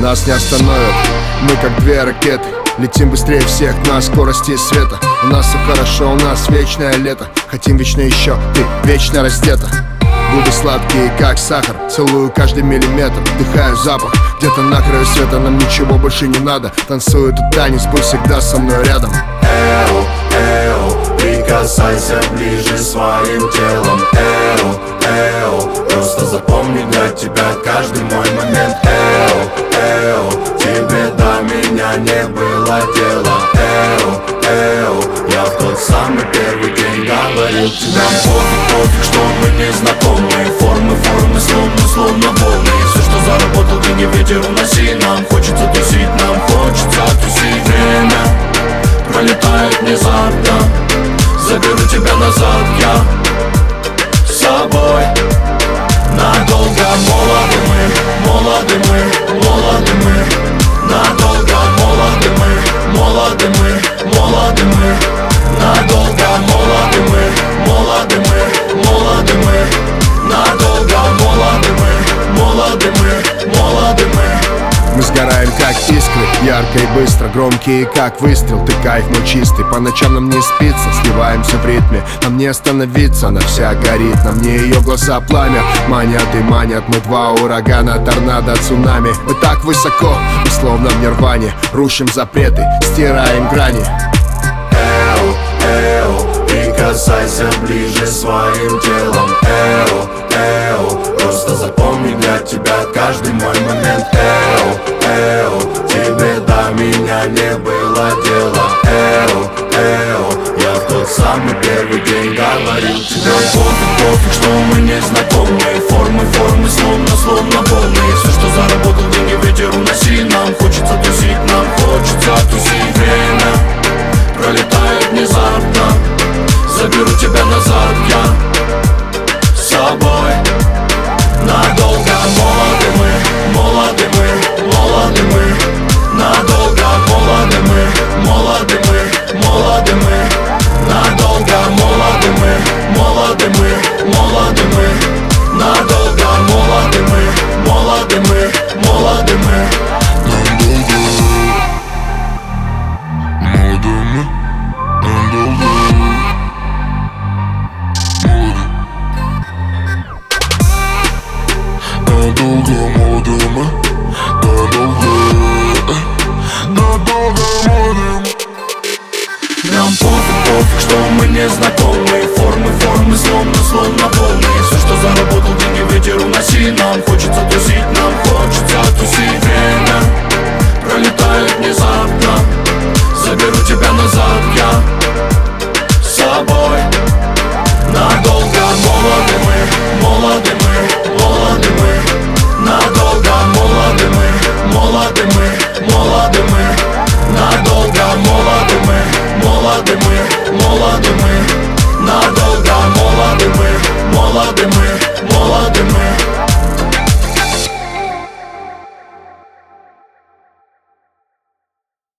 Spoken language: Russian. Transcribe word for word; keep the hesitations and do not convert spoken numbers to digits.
нас не остановят. Мы как две ракеты, летим быстрее всех на скорости света. У нас все хорошо, у нас вечное лето. Хотим вечно еще, ты вечно раздета. Губы сладкие, как сахар, целую каждый миллиметр. Вдыхаю запах, где-то на краю света. Нам ничего больше не надо. Танцую этот танец, будь всегда со мной рядом. Эу, эу, прикасайся ближе своим телом. Эу, эу, просто запомни для тебя каждый мой момент. Эу, эу, тебе до меня не было дела. Эу, эу, я в тот самый первый день говорил тебе. Нам пофиг, пофиг, что мы не знакомы. Формы, формы, словно, словно волны. Все, что заработал, деньги ветер уноси. Нам хочется тусить, нам хочется тусить. Время пролетает внезапно, заберу тебя назад я с собой. Надолго молоды мы, молоды мы, молоды мы. Надолго молоды мы, молоды мы, молоды мы. Надолго молоды мы, молоды мы, молоды мы. Надолго молоды мы, молоды мы, молоды мы. Мы сгораем как искры, ярко и быстро, громкие как выстрел. Ты кайф мой чистый, по ночам нам не спится. Сливаемся в ритме, нам не остановиться. Она вся горит, на мне ее глаза пламя. Манят и манят, мы два урагана, торнадо, цунами. Мы так высоко, мы словно в нирване. Рушим запреты, стираем грани. Эу, эу, прикасайся ближе своим телом. Эу, эу, просто запомни для тебя каждый мой момент. Эу, эу, тебе до меня не было дела. Эу, эу, я в тот самый первый день говорил тебе. Пофиг, пофиг, что мы не знакомы. Формы, формы, словно, словно волны. Все, что заработал, деньги ветер уноси. Нам хочется тусить, нам хочется тусить. Время пролетает внезапно, заберу тебя назад я с собой. Надолго молоды мы, молоды мы, молоды мы. Надолго молоды мы, молоды мы, молоды мы. Надолго молоды мы, молоды мы, молоды мы. Надолго молоды мы, молоды мы, молоды мы. Надолго молоды мы, надолго, надолго молоды. Нам пофиг, пофиг, что мы не знакомы. Формы, формы, словно, словно волны. Все, что заработал, деньги ветер уноси. Нам хочется тусить, нам хочется тусить.